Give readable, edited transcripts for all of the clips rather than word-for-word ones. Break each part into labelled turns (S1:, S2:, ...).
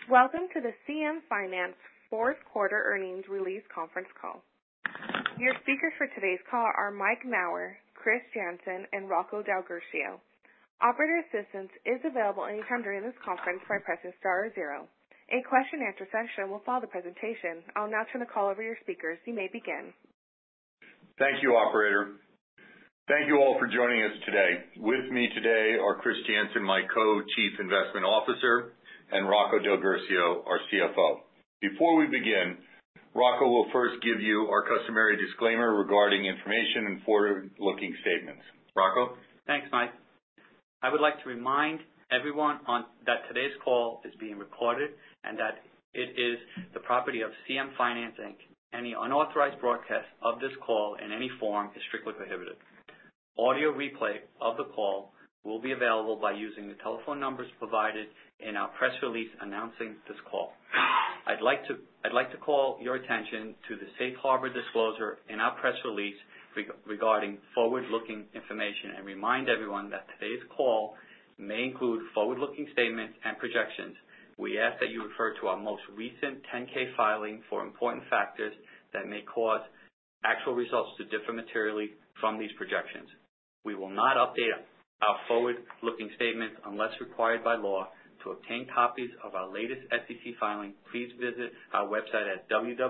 S1: Welcome to the CM Finance fourth quarter earnings release conference call. Your speakers for today's call are Mike Mauer, Chris Jansen, and Rocco Delgercio. Operator assistance is available anytime during this conference by pressing star 0. A question-and-answer session will follow the presentation. I'll now turn the call over to your speakers. You may begin.
S2: Thank you, operator. Thank you all for joining us today. With me today are Chris Jansen, my co-chief investment officer, and Rocco Delgercio, our CFO. Before we begin, Rocco will first give you our customary disclaimer regarding information and forward-looking statements. Rocco?
S3: Thanks, Mike. I would like to remind everyone that today's call is being recorded and that it is the property of CM Finance, Inc. Any unauthorized broadcast of this call in any form is strictly prohibited. Audio replay of the call will be available by using the telephone numbers provided in our press release announcing this call. I'd like to call your attention to the safe harbor disclosure in our press release regarding forward-looking information and remind everyone that today's call may include forward-looking statements and projections. We ask that you refer to our most recent 10-K filing for important factors that may cause actual results to differ materially from these projections. We will not update our forward-looking statements unless required by law. To obtain copies of our latest SEC filing, please visit our website at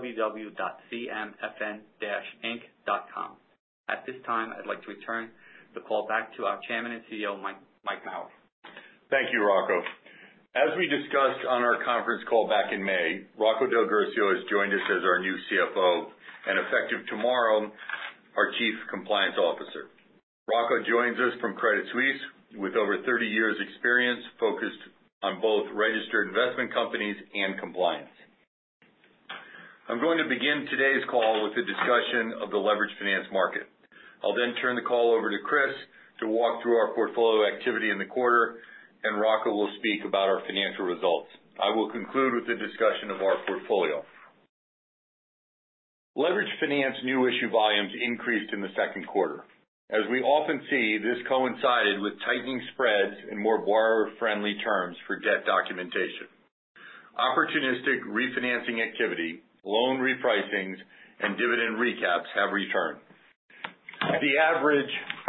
S3: www.cmfn-inc.com. At this time, I'd like to return the call back to our chairman and CEO, Mike Mauer.
S2: Thank you, Rocco. As we discussed on our conference call back in May, Rocco Delgercio has joined us as our new CFO and effective tomorrow, our Chief Compliance Officer. Rocco joins us from Credit Suisse with over 30 years experience focused on both registered investment companies and compliance. I'm going to begin today's call with a discussion of the leveraged finance market. I'll then turn the call over to Chris to walk through our portfolio activity in the quarter, and Rocco will speak about our financial results. I will conclude with a discussion of our portfolio. Leveraged finance new issue volumes increased in the second quarter. As we often see, this coincided with tightening spreads and more borrower-friendly terms for debt documentation. Opportunistic refinancing activity, loan repricings, and dividend recaps have returned. The average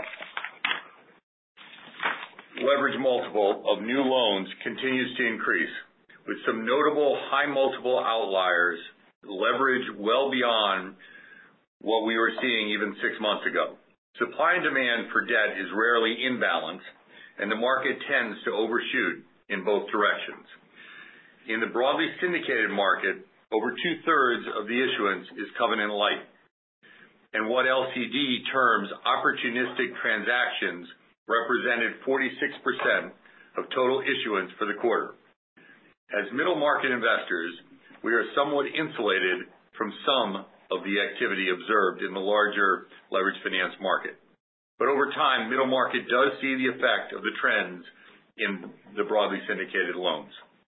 S2: leverage multiple of new loans continues to increase, with some notable high multiple outliers leverage well beyond what we were seeing even 6 months ago. Supply and demand for debt is rarely in balance, and the market tends to overshoot in both directions. In the broadly syndicated market, over two-thirds of the issuance is covenant light, and what LCD terms opportunistic transactions represented 46% of total issuance for the quarter. As middle market investors, we are somewhat insulated from some of the activity observed in the larger leveraged finance market. But over time, middle market does see the effect of the trends in the broadly syndicated loans.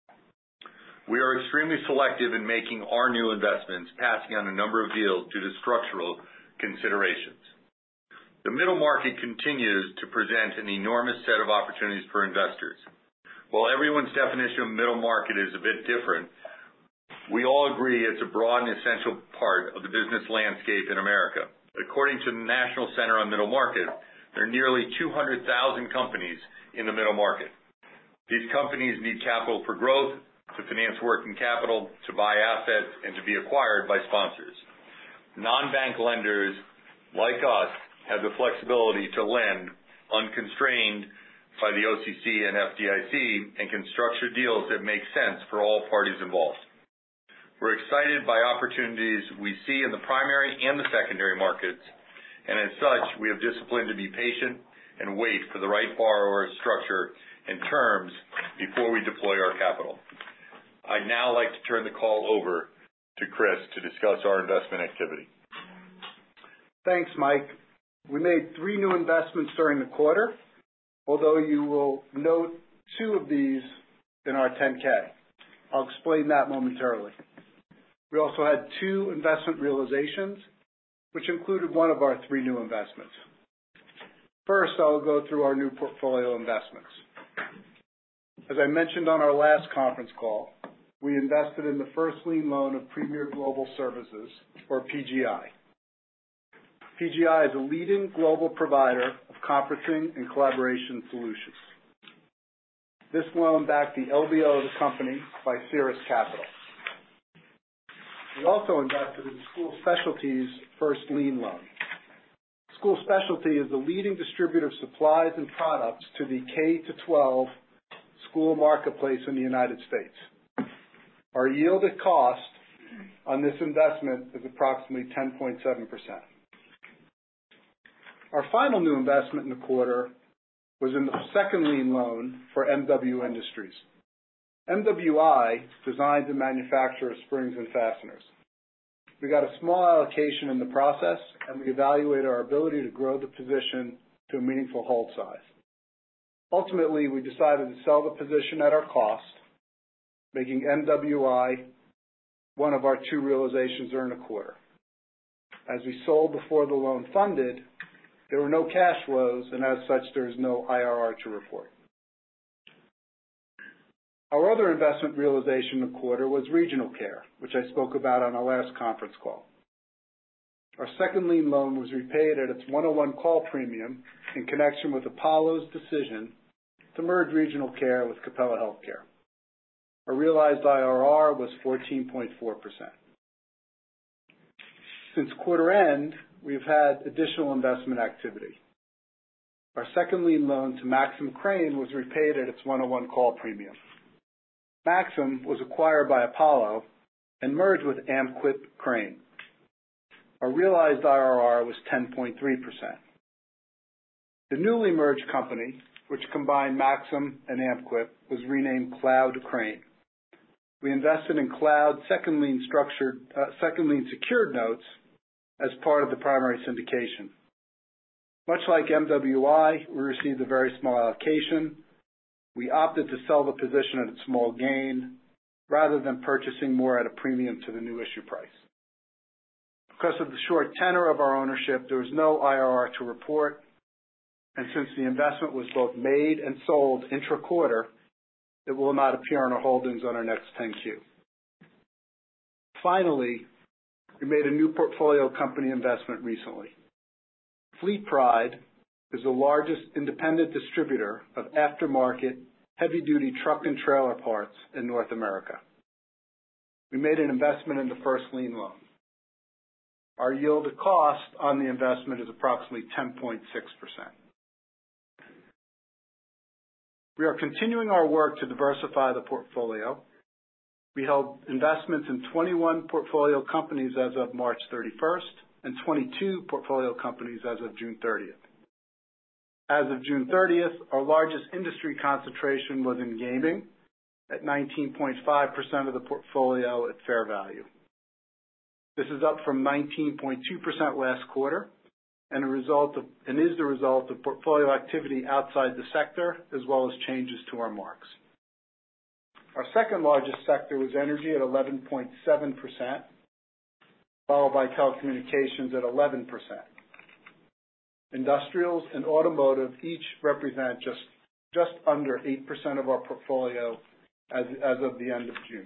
S2: We are extremely selective in making our new investments, passing on a number of deals due to structural considerations. The middle market continues to present an enormous set of opportunities for investors. While everyone's definition of middle market is a bit different, we all agree it's a broad and essential part of the business landscape in America. According to the National Center on Middle Market, there are nearly 200,000 companies in the middle market. These companies need capital for growth, to finance working capital, to buy assets, and to be acquired by sponsors. Non-bank lenders like us have the flexibility to lend unconstrained by the OCC and FDIC and can structure deals that make sense for all parties involved. We're excited by opportunities we see in the primary and the secondary markets, and as such, we have discipline to be patient and wait for the right borrower structure and terms before we deploy our capital. I'd now like to turn the call over to Chris to discuss our investment activity.
S4: Thanks, Mike. We made 3 new investments during the quarter, although you will note 2 of these in our 10-K. I'll explain that momentarily. We also had 2 investment realizations, which included one of our 3 new investments. First, I'll go through our new portfolio investments. As I mentioned on our last conference call, we invested in the first lien loan of Premier Global Services, or PGI. PGI is a leading global provider of conferencing and collaboration solutions. This loan backed the LBO of the company by Cirrus Capital. We also invested in School Specialty's first lien loan. School Specialty is the leading distributor of supplies and products to the K-12 school marketplace in the United States. Our yield at cost on this investment is approximately 10.7%. Our final new investment in the quarter was in the second lien loan for MW Industries. MWI designs and manufactures springs and fasteners. We got a small allocation in the process, and we evaluated our ability to grow the position to a meaningful hold size. Ultimately, we decided to sell the position at our cost, making MWI one of our two realizations during the quarter. As we sold before the loan funded, there were no cash flows, and as such, there is no IRR to report. Our other investment realization in the quarter was Regional Care, which I spoke about on our last conference call. Our second lien loan was repaid at its 101 call premium in connection with Apollo's decision to merge Regional Care with Capella Healthcare. Our realized IRR was 14.4%. Since quarter end, we've had additional investment activity. Our second lien loan to Maxim Crane was repaid at its 101 call premium. Maxim was acquired by Apollo and merged with Amquip Crane. Our realized IRR was 10.3%. The newly merged company, which combined Maxim and Amquip, was renamed Cloud Crane. We invested in Cloud second lien secured notes as part of the primary syndication. Much like MWI, we received a very small allocation. We opted to sell the position at a small gain rather than purchasing more at a premium to the new issue price. Because of the short tenor of our ownership, there was no IRR to report, and since the investment was both made and sold intra-quarter, it will not appear on our holdings on our next 10Q. Finally, we made a new portfolio company investment recently. Fleet Pride is the largest independent distributor of aftermarket heavy-duty truck and trailer parts in North America. We made an investment in the first lien loan. Our yield at cost on the investment is approximately 10.6%. We are continuing our work to diversify the portfolio. We held investments in 21 portfolio companies as of March 31st and 22 portfolio companies as of June 30th. As of June 30th, our largest industry concentration was in gaming at 19.5% of the portfolio at fair value. This is up from 19.2% last quarter and is the result of portfolio activity outside the sector as well as changes to our marks. Our second largest sector was energy at 11.7%, followed by telecommunications at 11%. Industrials and automotive each represent just under 8% of our portfolio as of the end of June.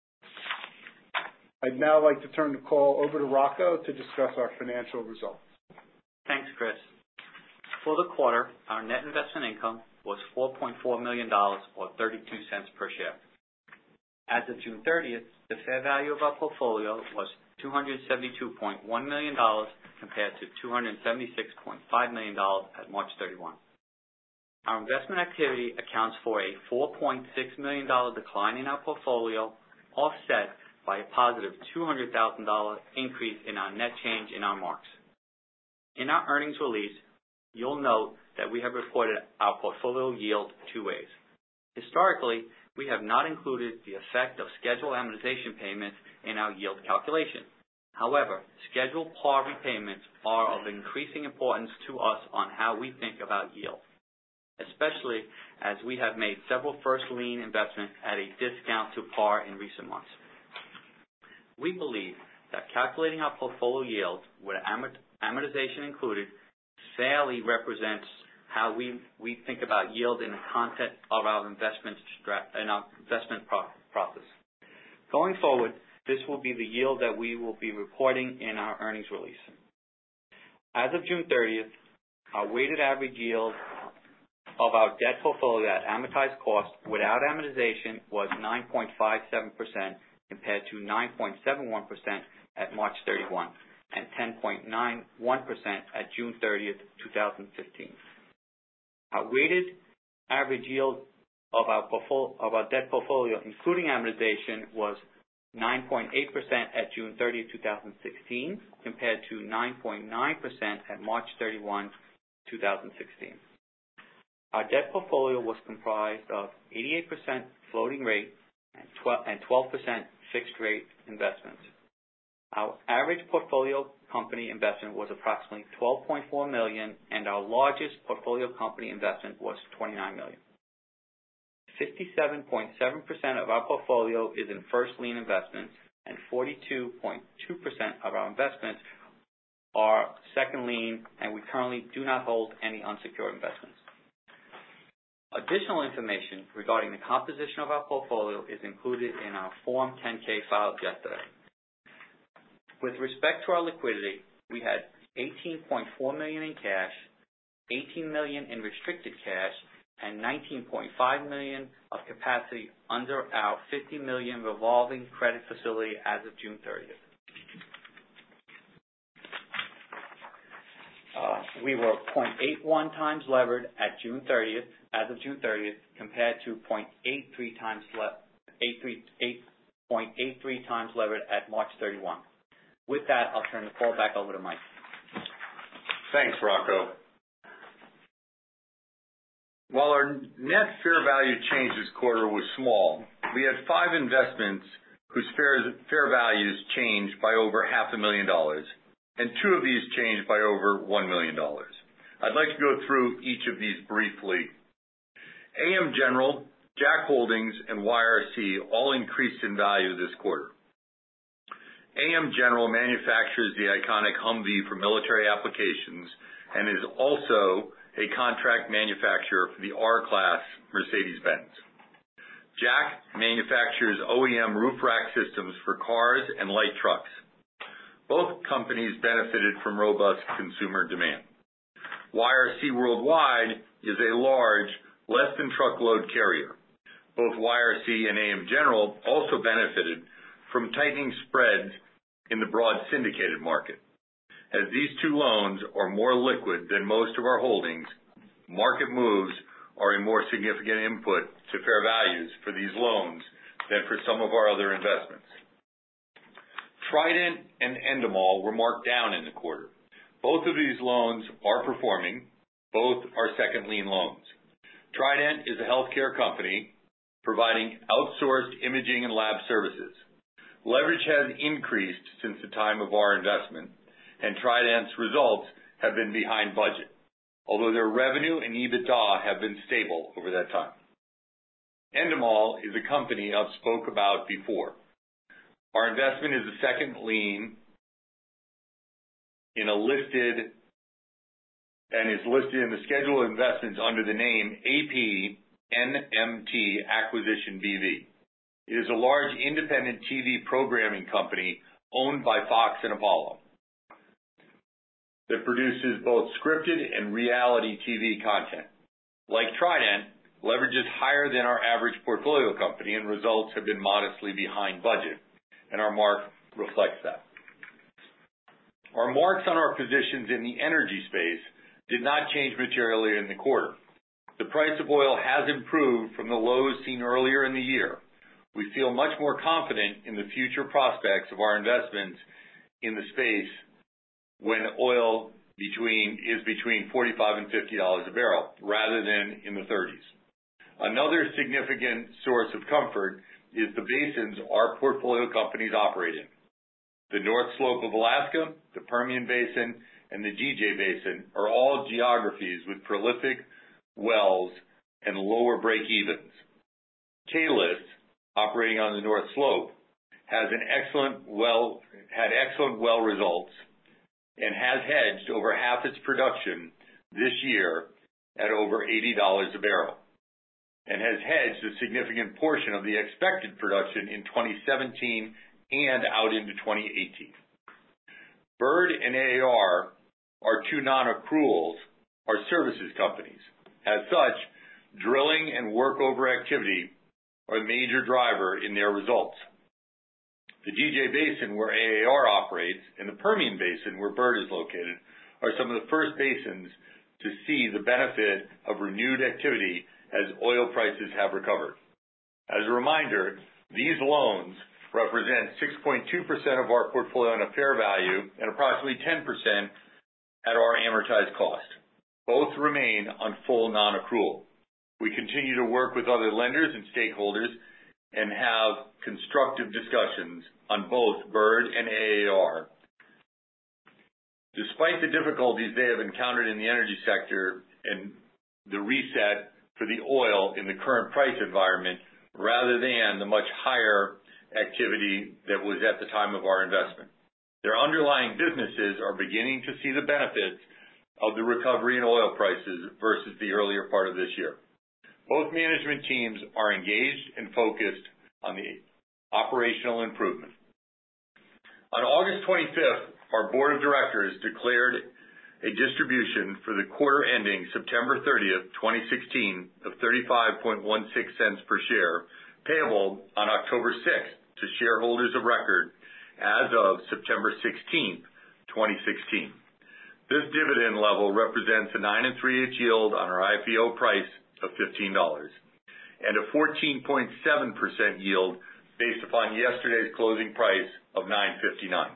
S4: I'd now like to turn the call over to Rocco to discuss our financial results.
S3: Thanks, Chris. For the quarter, our net investment income was $4.4 million, or 32 cents per share. As of June 30th, the fair value of our portfolio was $272.1 million compared to $276.5 million at March 31. Our investment activity accounts for a $4.6 million decline in our portfolio, offset by a positive $200,000 increase in our net change in our marks. In our earnings release, you'll note that we have reported our portfolio yield two ways. Historically, we have not included the effect of scheduled amortization payments in our yield calculation. However, scheduled par repayments are of increasing importance to us on how we think about yield, especially as we have made several first lien investments at a discount to par in recent months. We believe that calculating our portfolio yield with amortization included fairly represents how we think about yield in the context of our investment process. Going forward, this will be the yield that we will be reporting in our earnings release. As of June 30th, our weighted average yield of our debt portfolio at amortized cost without amortization was 9.57% compared to 9.71% at March 31 and 10.91% at June 30th, 2015. Our weighted average yield of our debt portfolio, including amortization, was 9.8% at June 30th, 2016, compared to 9.9% at March 31, 2016. Our debt portfolio was comprised of 88% floating rate and 12% fixed rate investments. Our average portfolio company investment was approximately $12.4 million, and our largest portfolio company investment was $29 million. 57.7% of our portfolio is in first lien investments, and 42.2% of our investments are second lien, and we currently do not hold any unsecured investments. Additional information regarding the composition of our portfolio is included in our Form 10-K filed yesterday. With respect to our liquidity, we had $18.4 million in cash, $18 million in restricted cash, and $19.5 million of capacity under our $50 million revolving credit facility as of June 30th. We were 0.81 times levered at June 30th, as of June 30th, compared to 0.83 times levered at March 31. With that, I'll turn the call back over to Mike.
S2: Thanks, Rocco. While our net fair value change this quarter was small, we had 5 investments whose fair values changed by over $500,000, and 2 of these changed by over $1 million. I'd like to go through each of these briefly. AM General, Jack Holdings, and YRC all increased in value this quarter. AM General manufactures the iconic Humvee for military applications and is also a contract manufacturer for the R-Class Mercedes-Benz. Jack manufactures OEM roof rack systems for cars and light trucks. Both companies benefited from robust consumer demand. YRC Worldwide is a large, less-than-truckload carrier. Both YRC and AM General also benefited from tightening spreads in the broad syndicated market. As these 2 loans are more liquid than most of our holdings, market moves are a more significant input to fair values for these loans than for some of our other investments. Trident and Endemol were marked down in the quarter. Both of these loans are performing. Both are second lien loans. Trident is a healthcare company providing outsourced imaging and lab services. Leverage has increased since the time of our investment, and Trident's results have been behind budget, although their revenue and EBITDA have been stable over that time. Endemol is a company I've spoke about before. Our investment is a second lien in is listed in the schedule of investments under the name APNMT Acquisition BV. It is a large independent TV programming company owned by Fox and Apollo that produces both scripted and reality TV content. Like Trident, leverage is higher than our average portfolio company, and results have been modestly behind budget, and our mark reflects that. Our marks on our positions in the energy space did not change materially in the quarter. The price of oil has improved from the lows seen earlier in the year. We feel much more confident in the future prospects of our investments in the space when oil is between $45 and $50 a barrel, rather than in the 30s. Another significant source of comfort is the basins our portfolio companies operate in. The North Slope of Alaska, the Permian Basin, and the DJ Basin are all geographies with prolific wells and lower break-evens. K-List, operating on the North Slope, had excellent well results and has hedged over half its production this year at over $80 a barrel. and has hedged a significant portion of the expected production in 2017 and out into 2018. Bird and AAR, our two non-accruals, are services companies. As such, drilling and workover activity are a major driver in their results. The DJ Basin, where AAR operates, and the Permian Basin, where Bird is located, are some of the first basins to see the benefit of renewed activity as oil prices have recovered. As a reminder, these loans represent 6.2% of our portfolio on a fair value and approximately 10% at our amortized cost. Both remain on full non-accrual. We continue to work with other lenders and stakeholders and have constructive discussions on both Bird and AAR. Despite the difficulties they have encountered in the energy sector and the reset for the oil in the current price environment, rather than the much higher activity that was at the time of our investment, their underlying businesses are beginning to see the benefits of the recovery in oil prices versus the earlier part of this year. Both management teams are engaged and focused on the operational improvement. On August 25th, our board of directors declared a distribution for the quarter ending September 30th, 2016 of 35.16 cents per share, payable on October 6th to shareholders of record as of September 16th, 2016. This dividend level represents a 9 3/8 yield on our IPO price of $15 and a 14.7% yield based upon yesterday's closing price of $9.59.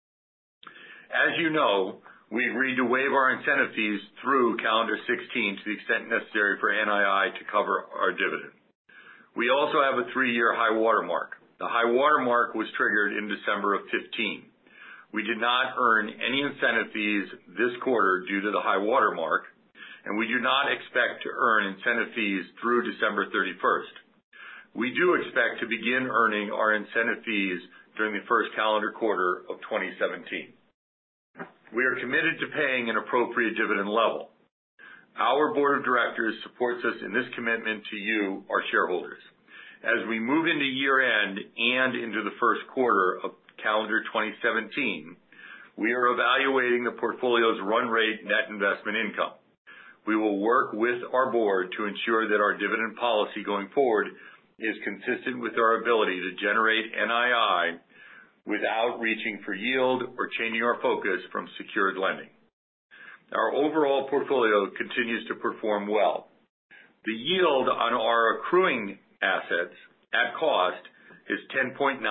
S2: As you know, we agreed to waive our incentive fees through calendar 16 to the extent necessary for NII to cover our dividend. We also have a 3-year high water mark. The high water mark was triggered in December of 15. We did not earn any incentive fees this quarter due to the high water mark, and we do not expect to earn incentive fees through December 31st. We do expect to begin earning our incentive fees during the first calendar quarter of 2017. We are committed to paying an appropriate dividend level. Our board of directors supports us in this commitment to you, our shareholders. As we move into year-end and into the first quarter of calendar 2017, we are evaluating the portfolio's run rate net investment income. We will work with our board to ensure that our dividend policy going forward is consistent with our ability to generate NII without reaching for yield or changing our focus from secured lending. Our overall portfolio continues to perform well. The yield on our accruing assets at cost is 10.9%.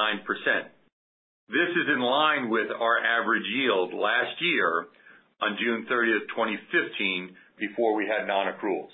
S2: This is in line with our average yield last year on June 30th, 2015, before we had non-accruals.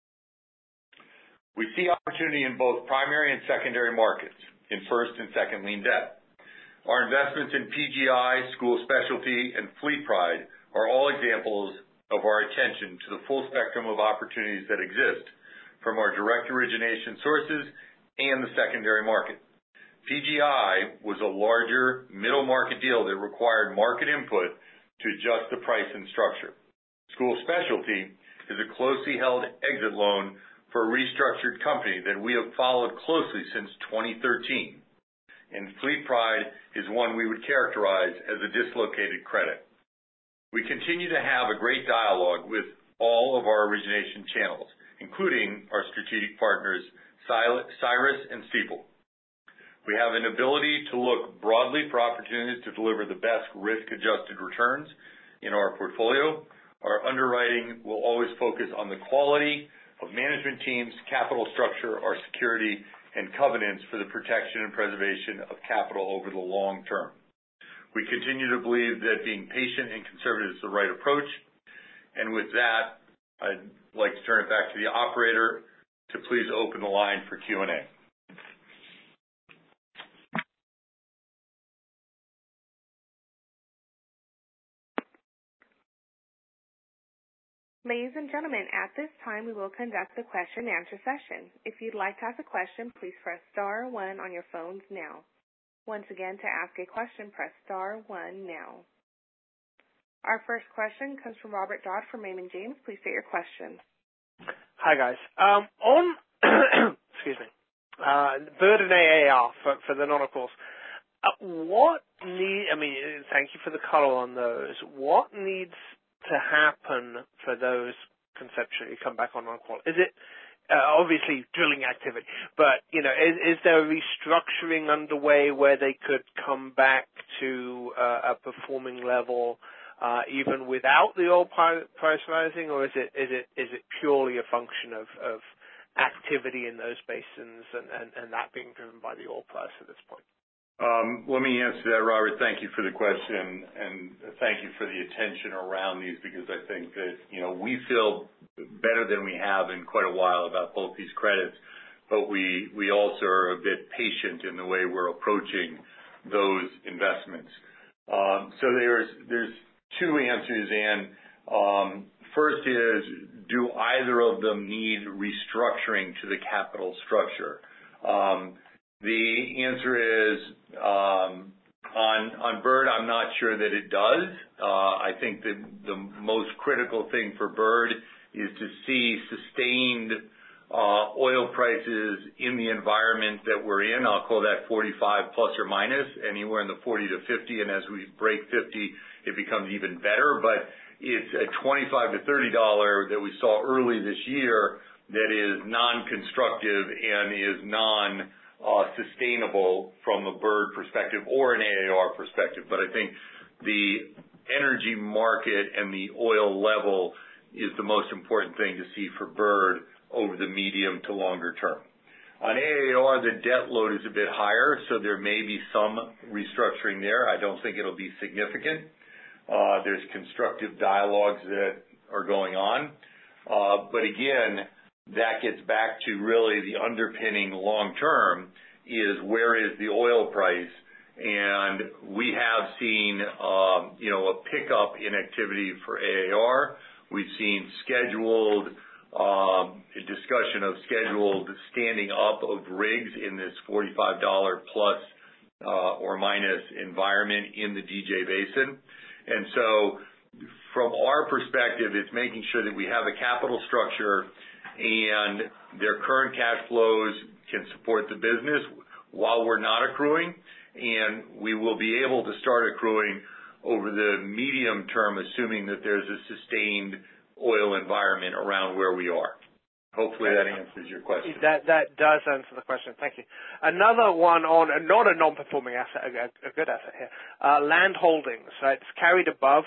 S2: We see opportunity in both primary and secondary markets, in first and second lien debt. Our investments in PGI, School Specialty, and Fleet Pride are all examples of our attention to the full spectrum of opportunities that exist from our direct origination sources and the secondary market. PGI was a larger middle market deal that required market input to adjust the price and structure. School Specialty is a closely held exit loan for a restructured company that we have followed closely since 2013. And Fleet Pride is one we would characterize as a dislocated credit. We continue to have a great dialogue with all of our origination channels, including our strategic partners, Cyrus and Stifel. We have an ability to look broadly for opportunities to deliver the best risk-adjusted returns in our portfolio. Our underwriting will always focus on the quality of management teams, capital structure, our security, and covenants for the protection and preservation of capital over the long term. We continue to believe that being patient and conservative is the right approach. And with that, I'd like to turn it back to the operator to please open the line for Q&A.
S1: Ladies and gentlemen, at this time we will conduct the question and answer session. If you'd like to ask a question, please press star 1 on your phones now. Once again, to ask a question, press star 1 now. Our first question comes from Robert Dodd from Raymond James. Please state your question.
S5: Hi, guys. On excuse me, Bird and AAR for the non-accruals. Thank you for the color on those. What needs to happen for those conceptually come back on non-accrual? Is it obviously drilling activity, but is there a restructuring underway where they could come back to a performing level even without the oil price rising, or is it purely a function of activity in those basins and that being driven by the oil price at this point?
S2: Let me answer that, Robert. Thank you for the question, and thank you for the attention around these, because I think that, we feel better than we have in quite a while about both these credits, but we also are a bit patient in the way we're approaching those investments. So there's two answers, and first is, do either of them need restructuring to the capital structure? The answer is, on Bird, I'm not sure that it does. I think that the most critical thing for Bird is to see sustained oil prices in the environment that we're in. I'll call that 45 plus or minus, anywhere in the 40 to 50, and as we break 50, it becomes even better. But it's a $25 to $30 that we saw early this year that is non-constructive and is sustainable from a Bird perspective or an AAR perspective. But I think the energy market and the oil level is the most important thing to see for Bird over the medium to longer term. On AAR, the debt load is a bit higher, so there may be some restructuring there. I don't think it'll be significant. There's constructive dialogues that are going on. But again, that gets back to really the underpinning long term is, where is the oil price? And we have seen, a pickup in activity for AAR. We've seen discussion of scheduled standing up of rigs in this $45 plus or minus environment in the DJ Basin. And so from our perspective, it's making sure that we have a capital structure and their current cash flows can support the business while we're not accruing, and we will be able to start accruing over the medium term, assuming that there's a sustained oil environment around where we are. Hopefully that answers your question.
S5: That does answer the question. Thank you. Another one on, not a non-performing asset, a good asset here, land holdings. It's carried above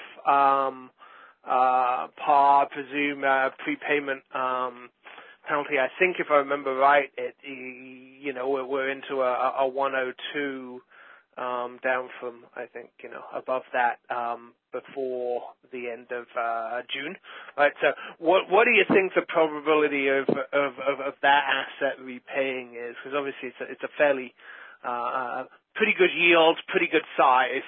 S5: par, presume prepayment penalty. I think if I remember right, we're into a 102 down from, I think, above that before the end of June. Right. So what do you think the probability of that asset repaying is? Because obviously it's a fairly pretty good yield, pretty good size,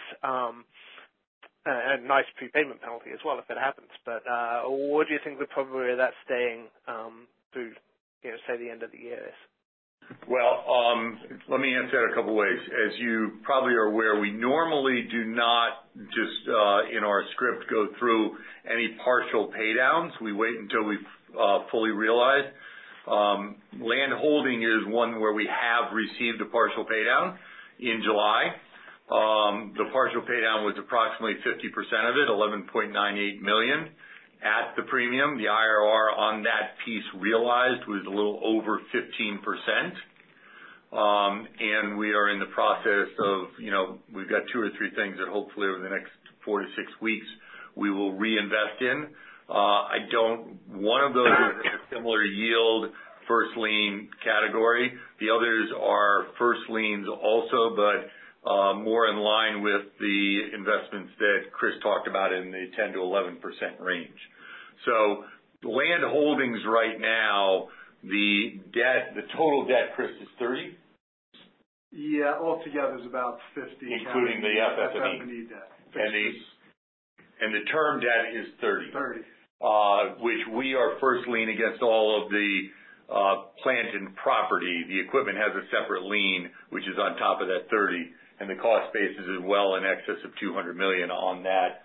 S5: and nice prepayment penalty as well if it happens. But what do you think the probability of that staying through, say, the end of the year is?
S2: Well, let me answer that a couple ways. As you probably are aware, we normally do not just in our script go through any partial pay downs. We wait until we've fully realized. Land holding is one where we have received a partial pay down in July. The partial pay down was approximately 50% of it, $11.98 million. At the premium, the IRR on that piece realized was a little over 15%. And we are in the process of, we've got 2 or 3 things that hopefully over the next 4 to 6 weeks we will reinvest in. One of those is a similar yield first lien category. The others are first liens also, but more in line with the investments that Chris talked about in the 10 to 11% range. So the land holdings right now, the total debt, Chris, is 30?
S4: Yeah, altogether is about 50.
S2: Including the FF&E
S4: debt.
S2: And the term debt is 30.
S4: 30.
S2: Which we are first lien against all of the plant and property. The equipment has a separate lien, which is on top of that 30. And the cost basis is well in excess of $200 million on that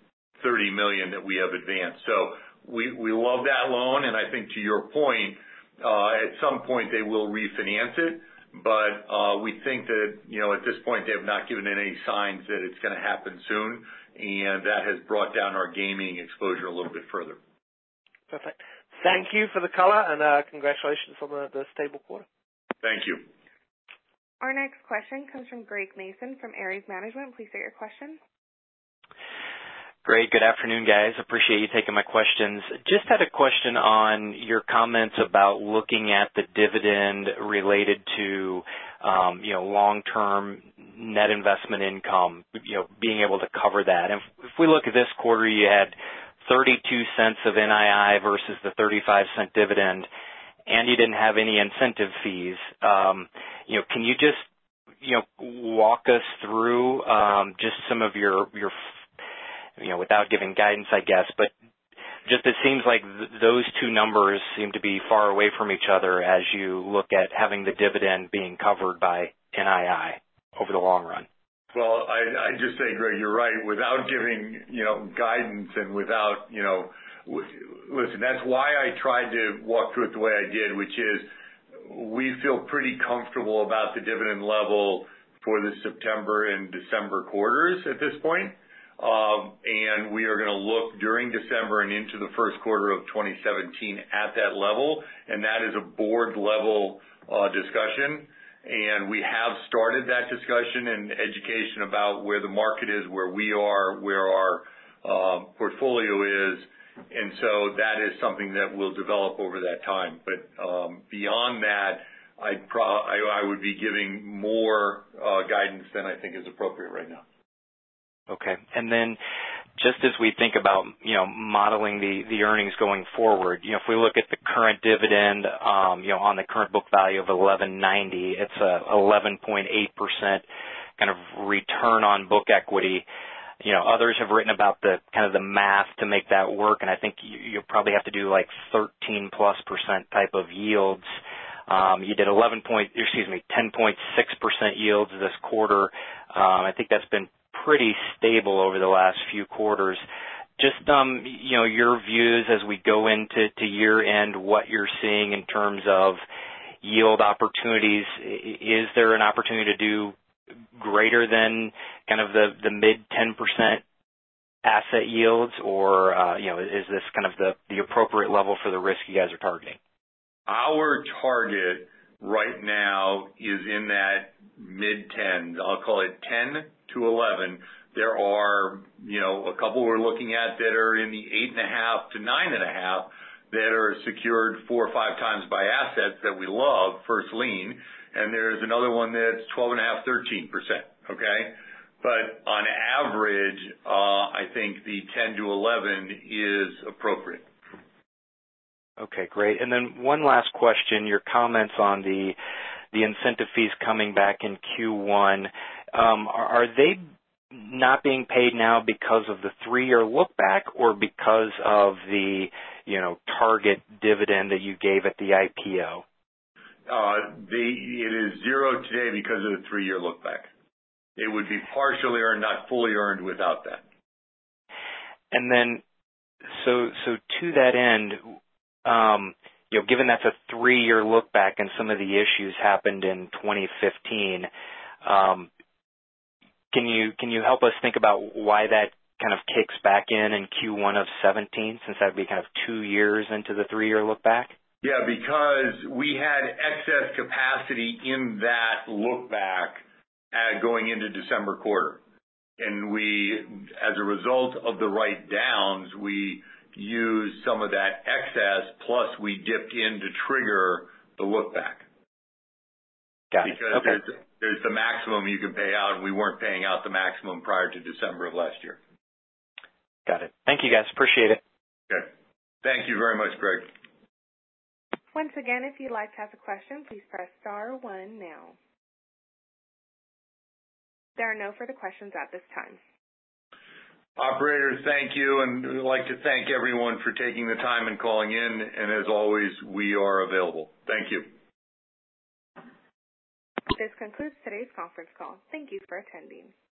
S2: $30 million that we have advanced. So we love that loan, and I think to your point, At some point, they will refinance it, but we think that, at this point, they have not given any signs that it's going to happen soon, and that has brought down our gaming exposure a little bit further.
S5: Perfect. Thank you for the color, and congratulations on the stable quarter.
S2: Thank you.
S1: Our next question comes from Greg Mason from Ares Management. Please state your question.
S6: Great. Good afternoon, guys. Appreciate you taking my questions. Just had a question on your comments about looking at the dividend related to, long-term net investment income, being able to cover that. And if we look at this quarter, you had 32 cents of NII versus the 35-cent dividend, and you didn't have any incentive fees. Can you just, walk us through just some of your without giving guidance, I guess, but just it seems like those two numbers seem to be far away from each other as you look at having the dividend being covered by NII over the long run.
S2: Well, I just say, Greg, you're right. Without giving, guidance and without, listen, that's why I tried to walk through it the way I did, which is we feel pretty comfortable about the dividend level for the September and December quarters at this point. And we are going to look during December and into the first quarter of 2017 at that level, and that is a board level discussion. And we have started that discussion and education about where the market is, where we are, where our portfolio is. And so that is something that will develop over that time. But beyond that, I would be giving more guidance than I think is appropriate right now.
S6: Okay. And then just as we think about, modeling the earnings going forward, if we look at the current dividend, on the current book value of $11.90, it's a 11.8% kind of return on book equity. Others have written about the kind of the math to make that work, and I think you'll probably have to do like 13+% type of yields. You did 10.6% yields this quarter. I think that's been pretty stable over the last few quarters. Just, your views as we go into year end, what you're seeing in terms of yield opportunities. Is there an opportunity to do greater than kind of the mid 10% asset yields, or, is this kind of the appropriate level for the risk you guys are targeting?
S2: Our target right now is in that mid-10s. I'll call it 10 to 11. There are, a couple we're looking at that are in the 8.5 to 9.5 that are secured 4 or 5 times by assets that we love, first lien, and there's another one that's 12.5, 13%. Okay, but on average, I think the 10 to 11 is appropriate.
S6: Okay, great. And then one last question, your comments on the incentive fees coming back in Q1, are they not being paid now because of the 3-year look back or because of the, target dividend that you gave at the IPO?
S2: It is zero today because of the 3-year look back. It would be partially earned, not fully earned without that. And
S6: then, so to that end, given that's a 3-year look back and some of the issues happened in 2015, can you help us think about why that kind of kicks back in Q1 of 17, since that would be kind of 2 years into the 3-year look back?
S2: Yeah, because we had excess capacity in that look back going into December quarter. And we, as a result of the write-downs, we used some of that excess, plus we dipped in to trigger the look back.
S6: Got it.
S2: Because
S6: okay.
S2: there's the maximum you can pay out, and we weren't paying out the maximum prior to December of last year.
S6: Got it. Thank you, guys. Appreciate it.
S2: Okay. Thank you very much, Greg.
S1: Once again, if you'd like to ask a question, please press star 1 now. There are no further questions at this time.
S2: Operator, thank you, and we'd like to thank everyone for taking the time and calling in, and as always, we are available. Thank you.
S1: This concludes today's conference call. Thank you for attending.